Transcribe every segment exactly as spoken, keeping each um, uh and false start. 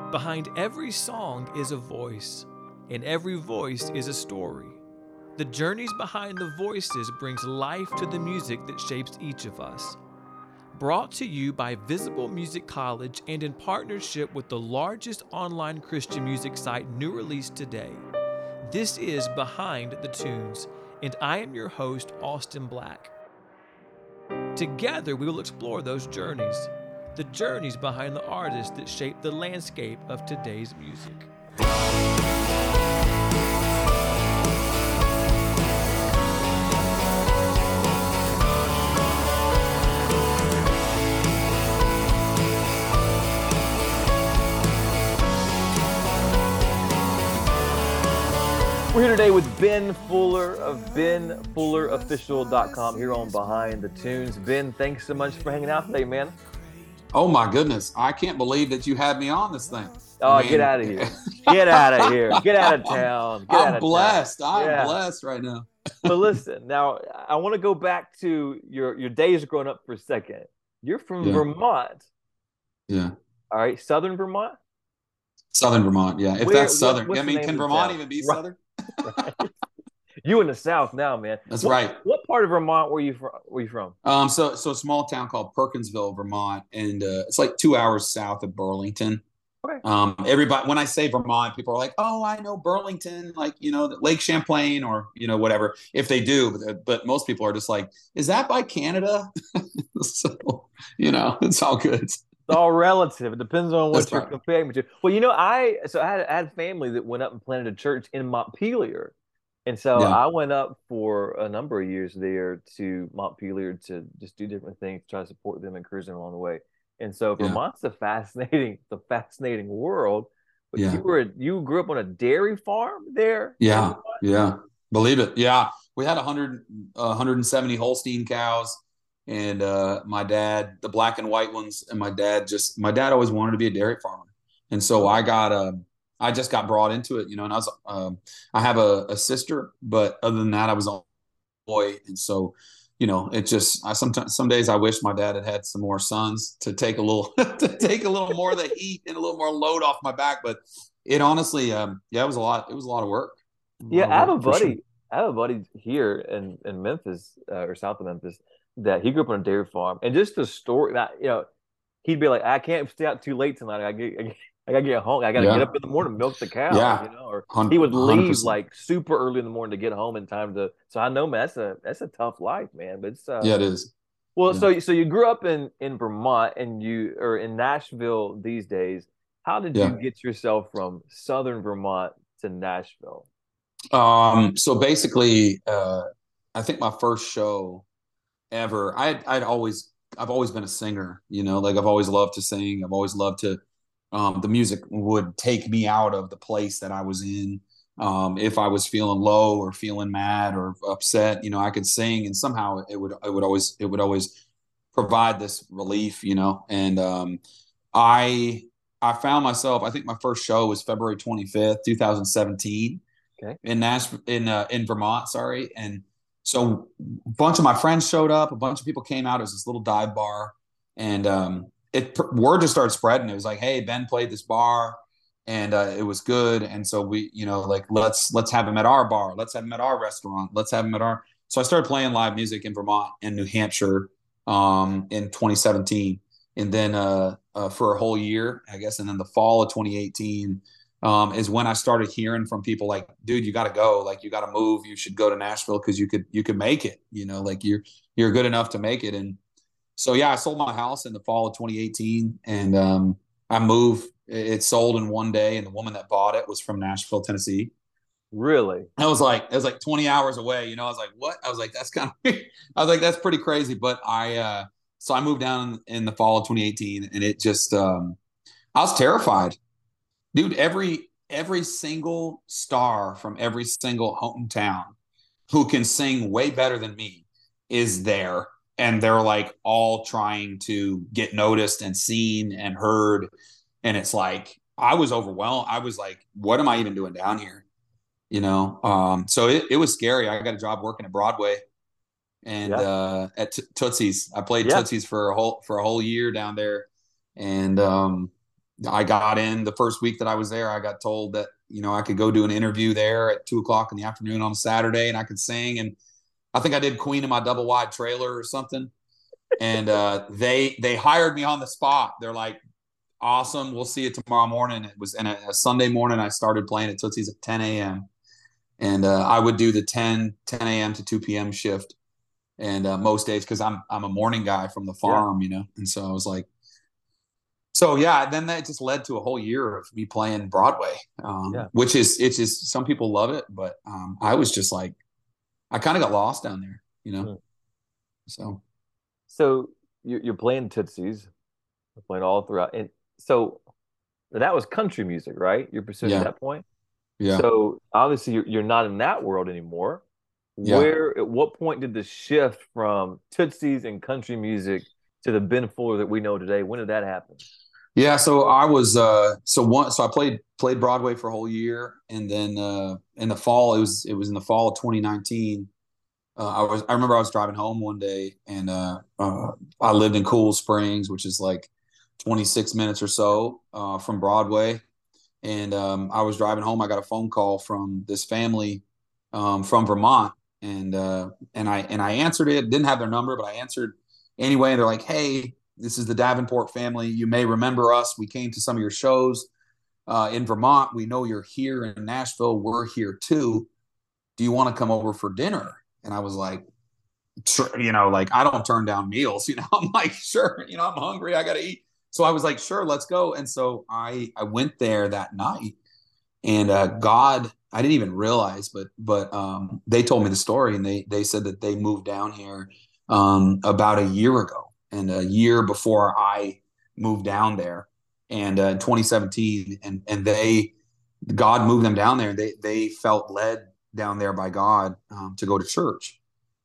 Behind every song is a voice, and every voice is a story. The journeys behind the voices brings life to the music that shapes each of us. Brought to you by Visible Music College and in partnership with the largest online Christian music site, New Release Today. This is Behind the Tunes, and I am your host, Austin Black. Together, we will explore those journeys, the journeys behind the artists that shape the landscape of today's music. We're here today with Ben Fuller of ben fuller official dot com here on Behind the Tunes. Ben, thanks so much for hanging out today, man. Oh my goodness. I can't believe that you had me on this thing. Oh, I mean, get out of here. Get out of here. Get out of town. Get I'm out of blessed. Town. I'm yeah. blessed right now. But listen, now I want to go back to your, your days growing up for a second. You're from yeah. Vermont. Yeah. All right. Southern Vermont? Southern Vermont. Yeah. If Where, that's Southern. what, I mean, can Vermont even be right. Southern? Right. You in the South now, man. That's what, right. What part of Vermont were you from? Were you from? Um, so so a small town called Perkinsville, Vermont, and uh, it's like two hours south of Burlington. Okay. Um, everybody, when I say Vermont, people are like, "Oh, I know Burlington, like you know, Lake Champlain, or you know, whatever." If they do, but, but most people are just like, "Is that by Canada?" So you know, it's all good. It's all relative. It depends on what That's you're right. comparing to. Well, you know, I so I had, I had family that went up and planted a church in Montpelier. And so yeah. I went up for a number of years there to Montpelier to just do different things, try to support them and cruising along the way. And so Vermont's yeah. a fascinating, the fascinating world. But yeah. you were you grew up on a dairy farm there? Yeah, yeah, believe it. Yeah, we had one hundred, uh, one hundred seventy Holstein cows, and uh, my dad, the black and white ones, and my dad just my dad always wanted to be a dairy farmer, and so I got a. Um, I just got brought into it, you know, and I was, um, I have a, a sister, but other than that, I was a boy. And so, you know, it just, I sometimes, some days I wish my dad had had some more sons to take a little, to take a little more of the heat and a little more load off my back. But it honestly, um, yeah, it was a lot, it was a lot of work. Yeah. I have a buddy, sure. I have a buddy here in, in Memphis uh, or south of Memphis that he grew up on a dairy farm. And just the story that, you know, he'd be like, I can't stay out too late tonight. I get, I get I gotta get home. I gotta yeah. get up in the morning, milk the cow. Yeah. You know, or he would leave one hundred percent. like super early in the morning to get home in time to. So I know, man, that's a that's a tough life, man. But it's uh, yeah, it is. Well, yeah. so so you grew up in in Vermont and you or in Nashville these days. How did yeah. you get yourself from Southern Vermont to Nashville? Um. So basically, uh, I think my first show ever. I I'd always I've always been a singer. You know, like I've always loved to sing. I've always loved to. Um, the music would take me out of the place that I was in. Um, if I was feeling low or feeling mad or upset, you know, I could sing, and somehow it would, it would always, it would always provide this relief, you know. And um, I, I found myself. I think my first show was February twenty-fifth, twenty seventeen, okay. in Nashville, in uh, in Vermont. Sorry, and so a bunch of my friends showed up. A bunch of people came out. It was this little dive bar, and um, it word just started spreading. It was like, hey, Ben played this bar and uh, it was good. And so we, you know, like, let's, let's have him at our bar. Let's have him at our restaurant. Let's have him at our, so I started playing live music in Vermont and New Hampshire um, in twenty seventeen. And then uh, uh, for a whole year, I guess. And then the fall of twenty eighteen um, is when I started hearing from people like, dude, you got to go, like, you got to move. You should go to Nashville. Cause you could, you could make it, you know, like you're, you're good enough to make it. And, So, yeah, I sold my house in the fall of twenty eighteen, and um, I moved. It sold in one day, and the woman that bought it was from Nashville, Tennessee. Really? I was like, it was like twenty hours away. You know, I was like, what? I was like, that's kind of, I was like, that's pretty crazy. But I, uh, so I moved down in the fall of twenty eighteen, and it just, um, I was terrified. Dude, every, every single star from every single hometown who can sing way better than me is there. And they're like all trying to get noticed and seen and heard. And it's like, I was overwhelmed. I was like, what am I even doing down here? You know? Um, so it, it was scary. I got a job working at Broadway and yeah. uh, at T- Tootsie's. I played yeah. Tootsie's for a whole, for a whole year down there. And um, I got in the first week that I was there. I got told that, you know, I could go do an interview there at two o'clock in the afternoon on a Saturday and I could sing. And I think I did Queen in my double wide trailer or something. And uh, they they hired me on the spot. They're like, awesome, we'll see you tomorrow morning. It was in a, a Sunday morning. I started playing at Tootsie's at ten a.m. And uh, I would do the ten a.m. to two p.m. shift. And uh, most days, because I'm I'm a morning guy from the farm, yeah. you know. And so I was like, so yeah, then that just led to a whole year of me playing Broadway, um, yeah. which is, it's just, some people love it, but um, I was just like, I kind of got lost down there, you know? Mm. So. So you're playing Tootsie's, you're playing all throughout. And so that was country music, right? You're pursuing yeah. at that point? Yeah. So obviously you're, you're not in that world anymore. Yeah. Where, at what point did the shift from Tootsie's and country music to the Ben Fuller that we know today, when did that happen? Yeah, so I was uh, so one so I played played Broadway for a whole year, and then uh, in the fall it was it was in the fall of twenty nineteen. Uh, I was I remember I was driving home one day, and uh, uh, I lived in Cool Springs, which is like twenty-six minutes or so uh, from Broadway, and um, I was driving home. I got a phone call from this family um, from Vermont, and uh, and I and I answered it. Didn't have their number, but I answered anyway. And they're like, "Hey, this is the Davenport family. You may remember us. We came to some of your shows uh, in Vermont. We know you're here in Nashville. We're here too. Do you want to come over for dinner?" And I was like, sure, you know, like I don't turn down meals, you know, I'm like, sure, you know, I'm hungry. I got to eat. So I was like, sure, let's go. And so I, I went there that night, and uh, God, I didn't even realize, but, but um, they told me the story, and they, they said that they moved down here um, about a year ago. And a year before I moved down there, and uh, in twenty seventeen, and and they, God moved them down there. They they felt led down there by God um, to go to church,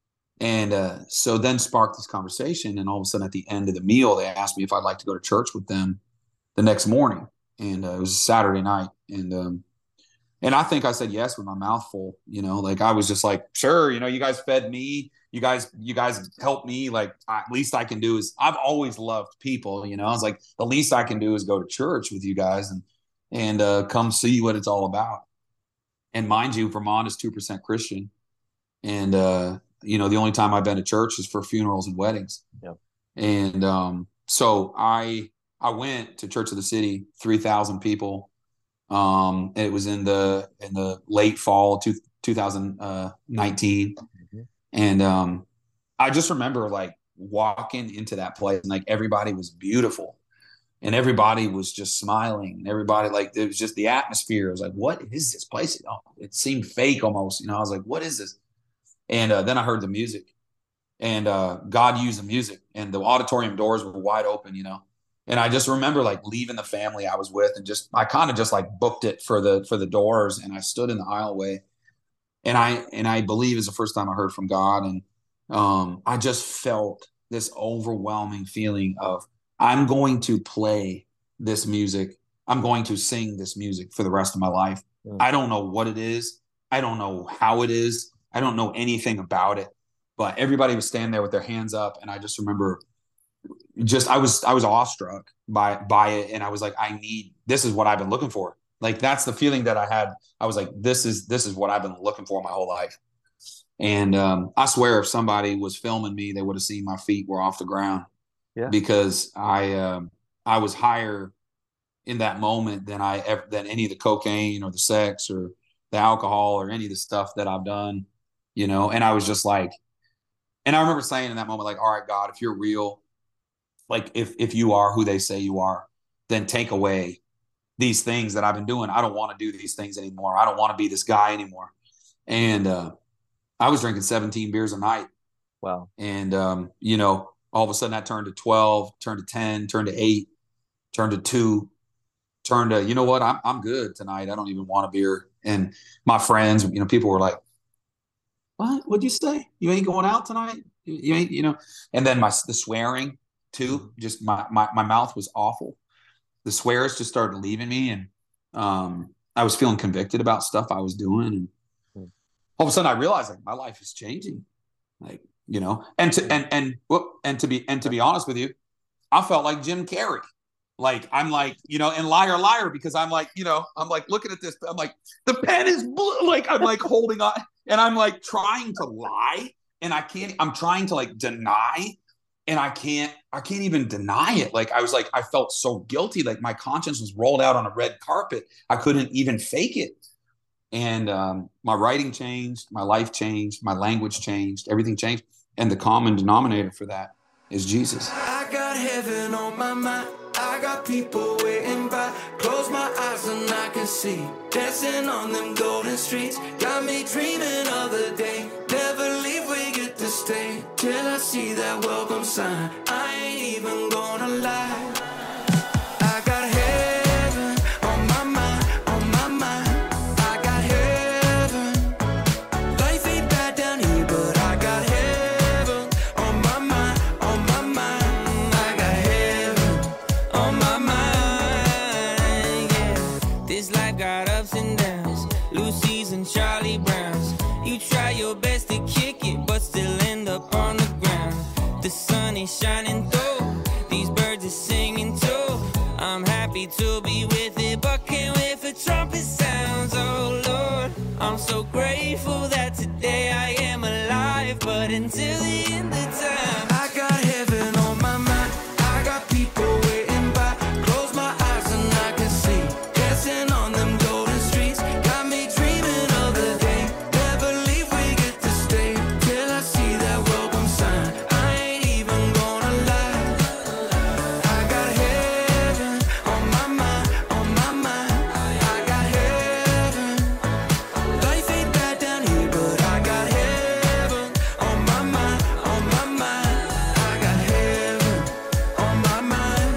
and uh, so then sparked this conversation. And all of a sudden, at the end of the meal, they asked me if I'd like to go to church with them the next morning, and uh, it was a Saturday night, and um, and I think I said yes with my mouth full. You know, like I was just like, sure, you know, you guys fed me. You guys, you guys helped me. Like, at least I can do is, I've always loved people, you know, I was like, the least I can do is go to church with you guys and, and uh, come see what it's all about. And mind you, Vermont is two percent Christian. And, uh, you know, the only time I've been to church is for funerals and weddings. Yeah. And um, so I, I went to Church of the City, three thousand people. Um, and it was in the, in the late fall, two, two thousand nineteen. Mm-hmm. And um, I just remember like walking into that place, and like everybody was beautiful, and everybody was just smiling, and everybody, like, it was just the atmosphere. I was like, what is this place? You know, it seemed fake almost, you know, I was like, what is this? And uh, then I heard the music, and uh, God used the music, and the auditorium doors were wide open, you know. And I just remember like leaving the family I was with, and just, I kind of just like booked it for the, for the doors. And I stood in the aisleway. And I and I believe it's the first time I heard from God, and um, I just felt this overwhelming feeling of, I'm going to play this music. I'm going to sing this music for the rest of my life. Mm. I don't know what it is. I don't know how it is. I don't know anything about it. But everybody was standing there with their hands up, and I just remember, just I was I was awestruck by by it, and I was like, I need, this is what I've been looking for. Like, that's the feeling that I had. I was like, this is, this is what I've been looking for my whole life. And um, I swear if somebody was filming me, they would have seen my feet were off the ground. Yeah. Because I, um, I was higher in that moment than I ever, than any of the cocaine or the sex or the alcohol or any of the stuff that I've done, you know? And I was just like, and I remember saying in that moment, like, all right, God, if you're real, like if, if you are who they say you are, then take away these things that I've been doing. I don't want to do these things anymore. I don't want to be this guy anymore. And uh, I was drinking seventeen beers a night. Wow. And, um, you know, all of a sudden that turned to twelve, turned to ten, turned to eight, turned to two, turned to, you know what, I'm, I'm good tonight. I don't even want a beer. And my friends, you know, people were like, what, what'd you say? You ain't going out tonight? You, you ain't, you know, and then my, the swearing too, just my, my, my mouth was awful. The swears just started leaving me, and um, I was feeling convicted about stuff I was doing. And mm. all of a sudden I realized like my life is changing, like, you know, and to, and, and, and to be, and to be honest with you, I felt like Jim Carrey. Like, I'm like, you know, and liar, liar, because I'm like, you know, I'm like looking at this. I'm like, the pen is blue. Like, I'm like holding on and I'm like trying to lie and I can't, I'm trying to like deny and I can't, I can't even deny it. Like, I was like, I felt so guilty. Like my conscience was rolled out on a red carpet. I couldn't even fake it. And um, my writing changed, my life changed, my language changed, everything changed. And the common denominator for that is Jesus. I got heaven on my mind. I got people waiting by. Close my eyes and I can see. Dancing on them golden streets. Got me dreaming of the day. Never leave, we get to stay. Till I see that welcome sign. I ain't even gonna lie. I got heaven on my mind, on my mind. I got heaven. Life ain't bad down here, but I got heaven on my mind, on my mind. I got heaven on my mind, yeah. This life got ups and downs, Lucy's and Charlie Browns. You try your best to kick it, but still end up on the ground. The sun is shining through, these birds are singing too. I'm happy to be with it, but can't wait for trumpet sounds. Oh Lord, I'm so grateful that today I am alive. But until the end of time, I got heaven on my mind. I got people waiting by. Close my eyes and I can see. Dancing on them golden streets. Got me dreaming of the day. Never leave, we get to stay. Till I see that welcome sign. I ain't even gonna lie. I got heaven on my mind, on my mind. I got heaven. Life ain't bad down here, but I got heaven on my mind, on my mind. I got heaven on my mind.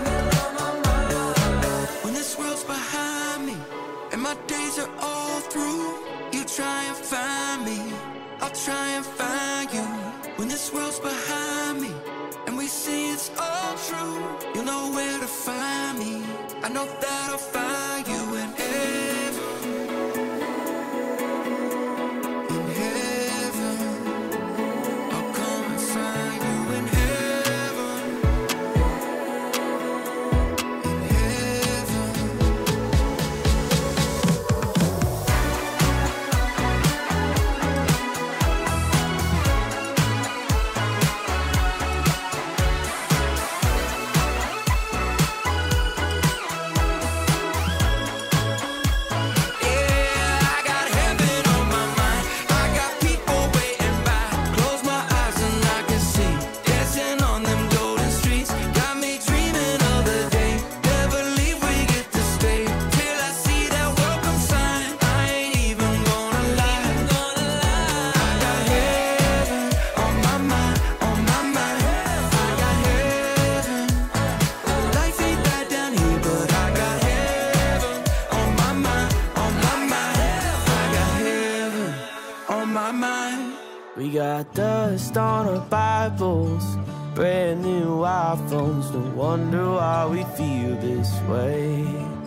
When this world's behind me and my days are all through, you try and find me, I'll try and find you. When this world's behind me and we see it's all true, you know where to find me. I know that I'll find you in heaven. In heaven, I'll come and find you in heaven. In heaven. Yeah, I got heaven on my mind. I got people waiting by. Close my eyes and I can see. Dancing on them golden streets. Got me dreaming of the day. Never leave, we get to stay. Till I see that welcome sign. I ain't even gonna lie. I got heaven on my mind, on my mind. I got heaven. Life ain't bad down here, but I got heaven on my mind, on my mind. I got heaven on my mind. We got dust on our Bibles, brand new iPhones. No wonder why we feel this way.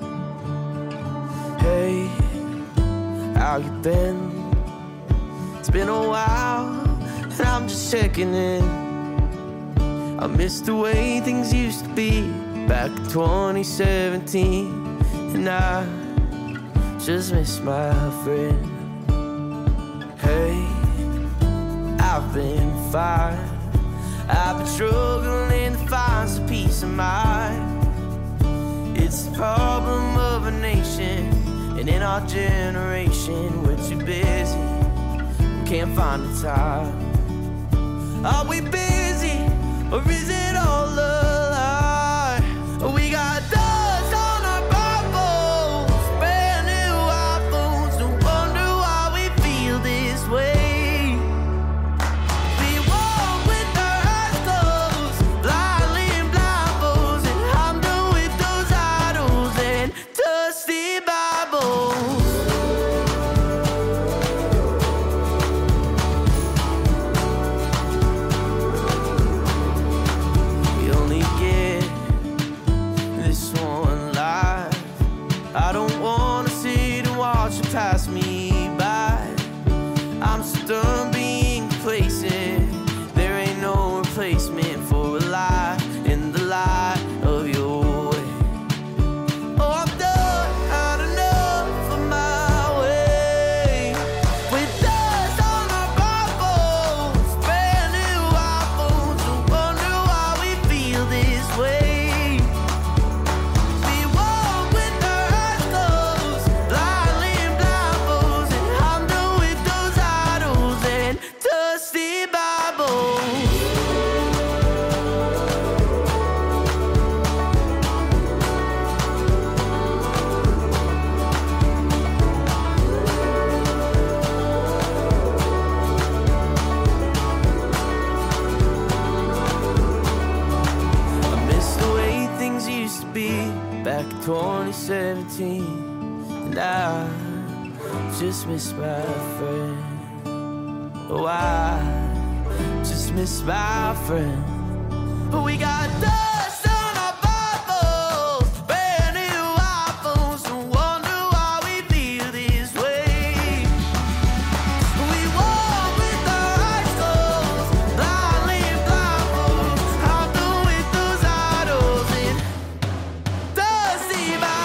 Hey, how you been? It's been a while, and I'm just checking in. I miss the way things used to be back in twenty seventeen, and I just miss my friend. Hey, I've been fine. I've been struggling to find some peace of mind. It's the problem of a nation, and in our generation, we're too busy. We can't find the time. Are we busy, or is it all a lie? We got dust on our Bibles, brand new iPhones. No wonder why we feel this way. We walk with our eyes closed, blindly in blindfolds, and I'm done with those idols and dusty Bibles. You'll seventeen, and I just miss my friend. Oh, I just miss my friend. We got dust on our Bibles, brand new iPhones, no wonder why we feel this way. We walk with our eyes closed, blindly blindfold, out there with those idols in dusty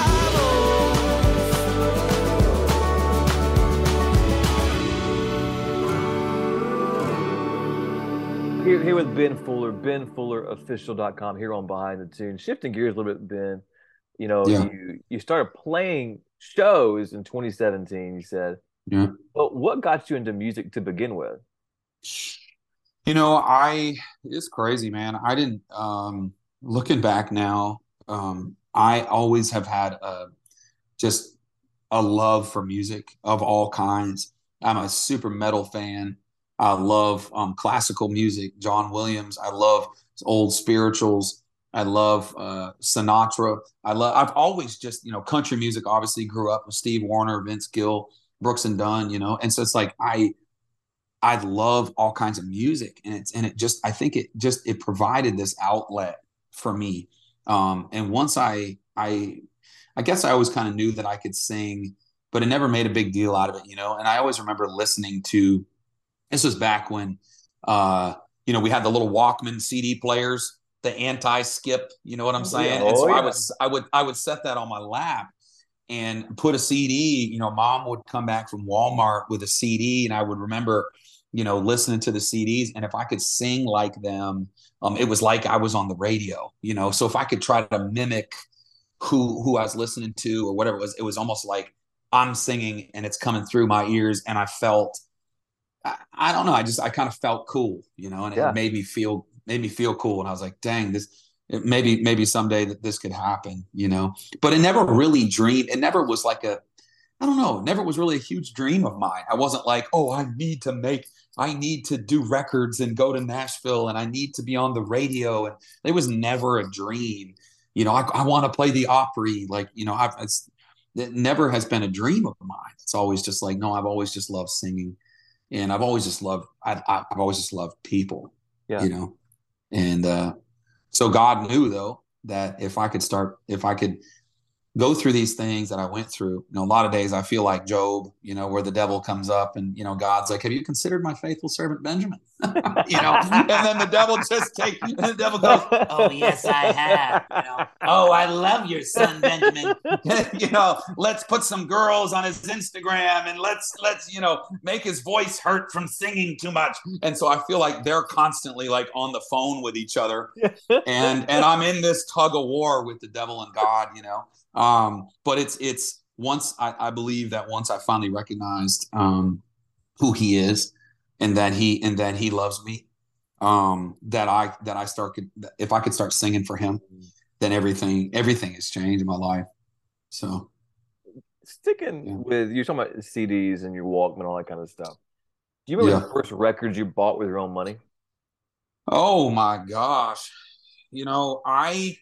Bibles. Here, here with Ben Fuller, ben fuller official dot com, here on Behind the Tune. Shifting gears a little bit, Ben, you know, Yeah. you, you started playing shows in twenty seventeen, you said. Yeah. But what got you into music to begin with? You know, I it's crazy, man. I didn't um looking back now, um, I always have had a just a love for music of all kinds. I'm a super metal fan. I love um classical music, John Williams. I love old spirituals. I love uh Sinatra. I love I've always just, you know, country music, obviously grew up with Steve Wariner, Vince Gill, Brooks and Dunn, you know. And so it's like I I love all kinds of music, and it's and it just I think it just it provided this outlet for me. Um, and once I I I guess I always kind of knew that I could sing, but it never made a big deal out of it, you know. And I always remember listening to this was back when uh, you know, we had the little Walkman C D players, the anti-skip, you know what I'm saying? Oh, and so yeah. I would I would I would set that on my lap and put a C D. You know, mom would come back from Walmart with a C D, and I would remember, you know, listening to the C Ds. And if I could sing like them, um, it was like I was on the radio, you know. So if I could try to mimic who who I was listening to or whatever it was, it was almost like I'm singing and it's coming through my ears. And I felt, I, I don't know, I just I kind of felt cool, you know, and Yeah. it made me feel made me feel cool. And I was like, dang, this it, maybe maybe someday that this could happen, you know. But it never really dreamed. It never was like a I don't know. It never was really a huge dream of mine. I wasn't like, oh, I need to make, I need to do records and go to Nashville and I need to be on the radio. And it was never a dream. You know, I, I want to play the Opry. Like, you know, I've, it's, it never has been a dream of mine. It's always just like, no, I've always just loved singing. And I've always just loved, I, I, I've always just loved people, Yeah. you know. And uh, so God knew, though, that if I could start, if I could go through these things that I went through, you know, a lot of days I feel like Job, you know, where the devil comes up and, you know, God's like, have you considered my faithful servant Benjamin? You know, and then the devil just take, and the devil goes, oh, yes, I have. You know, oh, I love your son, Benjamin. You know, let's put some girls on his Instagram and let's, let's, you know, make his voice hurt from singing too much. And so I feel like they're constantly like on the phone with each other. And, and I'm in this tug of war with the devil and God, you know. Um, but it's, it's once I, I believe that once I finally recognized, um, who he is and that he, and that he loves me, um, that I, that I start, if I could start singing for him, then everything, everything has changed in my life. So Sticking Yeah. with, you're talking about C Ds and your Walkman, all that kind of stuff. Do you remember Yeah. the first records you bought with your own money? Oh my gosh. You know, I,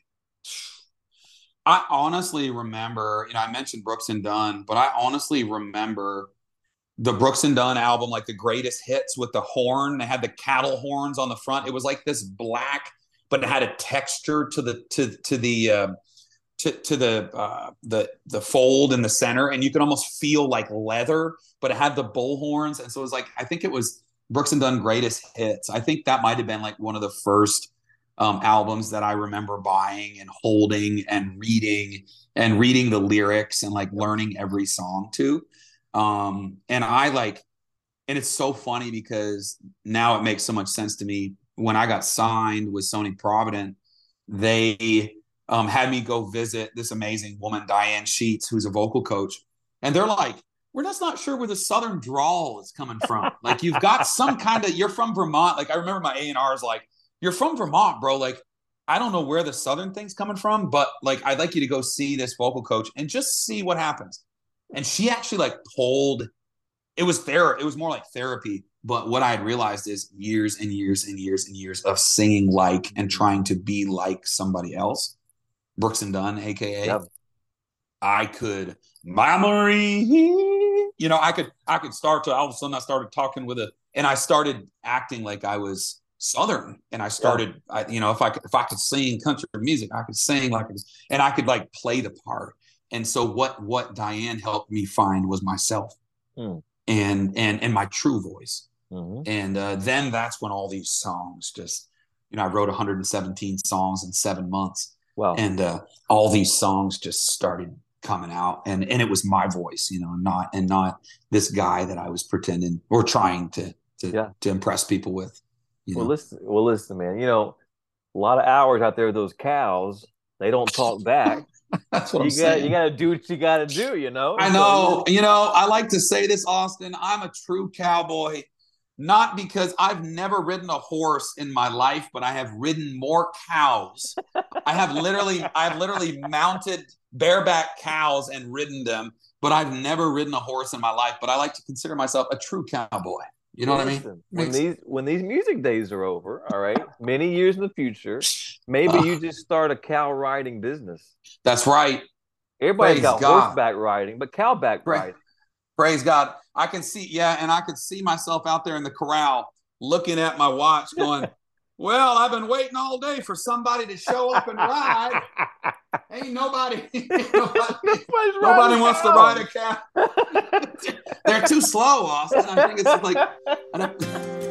I honestly remember, you know, I mentioned Brooks and Dunn, but I honestly remember the Brooks and Dunn album, like the greatest hits with the horn. They had the cattle horns on the front. It was like this black, but it had a texture to the, to, to the, uh, to, to the, uh, the, the fold in the center. And you could almost feel like leather, but it had the bull horns. And so it was like, I think it was Brooks and Dunn greatest hits. I think that might've been like one of the first Um, albums that I remember buying and holding and reading and reading the lyrics and like learning every song too. Um, and I like, and it's so funny because now it makes so much sense to me. When I got signed with Sony Provident, they um, had me go visit this amazing woman, Diane Sheets, who's a vocal coach. And they're like, we're just not sure where the Southern drawl is coming from. Like you've got some kind of, you're from Vermont. Like I remember my A and R is like, you're from Vermont, bro. Like, I don't know where the Southern thing's coming from, but like, I'd like you to go see this vocal coach and just see what happens. And she actually like pulled, it was there. It was more like therapy. But what I had realized is years and years and years and years of singing like and trying to be like somebody else. Brooks and Dunn, A K A. Yeah. I could, Marie, you know, I could, I could start to, all of a sudden I started talking with a, and I started acting like I was Southern, and I started, yeah. I, you know, if I could, if I could sing country music, I could sing like, and I could like play the part. And so what, what Diane helped me find was myself mm. and, and, and my true voice. Mm-hmm. And uh, then that's when all these songs just, you know, I wrote one hundred seventeen songs in seven months. Wow. And uh, all these songs just started coming out, and, and it was my voice, you know, not, and not this guy that I was pretending or trying to, to, yeah. to impress people with. You well, know? listen, well, listen, man, you know, a lot of hours out there, those cows, they don't talk back. That's what you I'm got, saying. You got to do what you got to do, you know? I know, so, you know, I like to say this, Austin, I'm a true cowboy, not because I've never ridden a horse in my life, but I have ridden more cows. I have literally, I've literally mounted bareback cows and ridden them, but I've never ridden a horse in my life. But I like to consider myself a true cowboy. You know Listen, what I mean? When Makes... these when these music days are over, all right, many years in the future, maybe uh, you just start a cow riding business. That's right. Everybody's got God. horseback riding, but cowback Praise, riding. Praise God. I can see, yeah, and I could see myself out there in the corral looking at my watch going, well, I've been waiting all day for somebody to show up and ride. Ain't nobody, ain't nobody, nobody wants to ride a cow. They're too slow, Austin. I think it's like, I don't,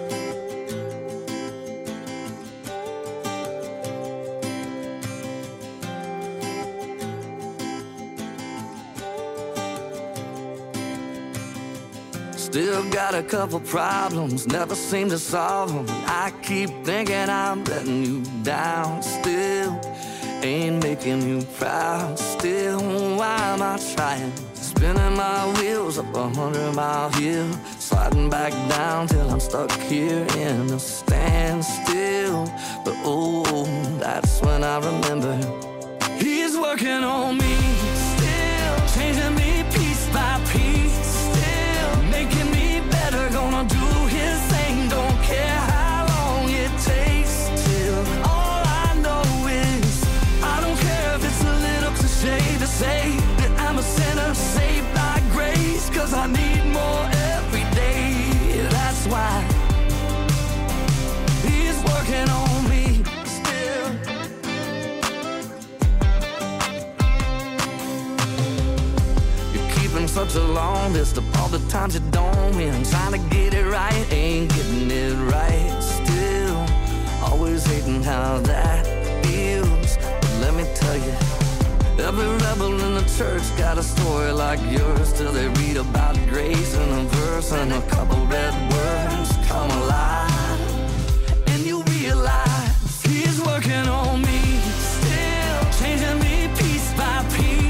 Still got a couple problems, never seem to solve them. I keep thinking I'm letting you down. Still ain't making you proud. Still, why am I trying? Spinning my wheels up a hundred mile hill, sliding back down till I'm stuck here in a standstill. But oh, that's when I remember he's working on me, still changing me piece by piece. Making me better, gonna do his thing. Don't care how long it takes. Till all I know is I don't care if it's a little cliche to say that I'm a sinner saved by grace. Cause I need more every day. That's why he's working on me still. Such a long list of all the times you don't win. Trying to get it right, ain't getting it right. Still, always hating how that feels. But let me tell you, every rebel in the church got a story like yours. Till they read about grace in a verse and a couple red words come alive. And you realize he's working on me, still changing me piece by piece.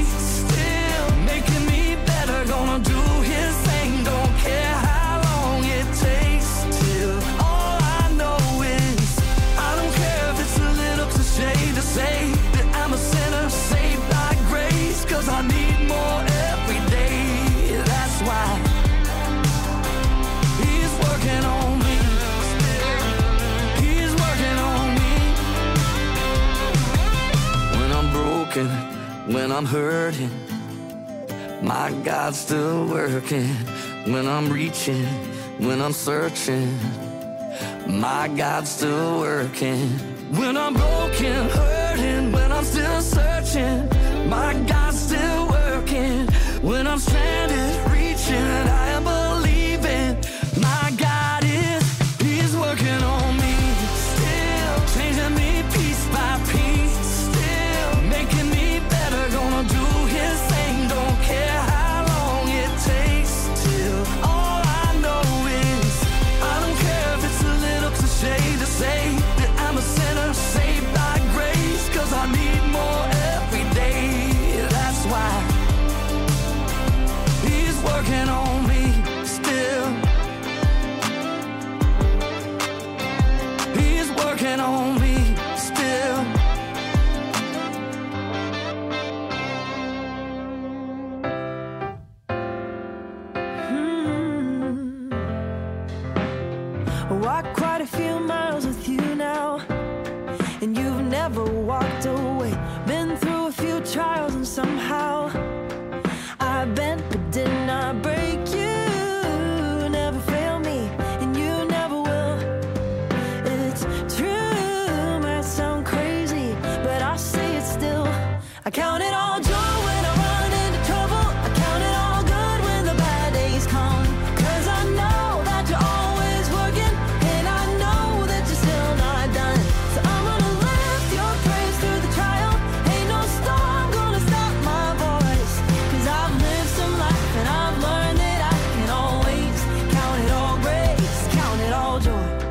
Gonna do his thing, don't care how long it takes. Till all I know is I don't care if it's a little cliche to say that I'm a sinner saved by grace. Cause I need more every day. That's why he's working on me still. He's working on me. When I'm broken, when I'm hurting, my God's still working. When I'm reaching, when I'm searching, my God's still working. When I'm broken, hurting, when I'm still searching, my God's still working. When I'm stranded, reaching, I am believing, my God is, he's working on me. Still changing me piece by piece. Still making me better, gonna do his thing. Don't care how long it takes. Till all I know is I don't care if it's a little cliche to say that I'm a sinner saved by grace. Cause I need more every day. That's why he's working on me still. He's working on me still. Walked quite a few miles with you now, and you've never walked away. Been through a few trials and somehow I count it all joy when I run into trouble. I count it all good when the bad days come. Cause I know that you're always working, and I know that you're still not done. So I'm gonna lift your praise through the trial. Ain't no storm gonna stop my voice. Cause I've lived some life and I've learned that I can always count it all grace, count it all joy.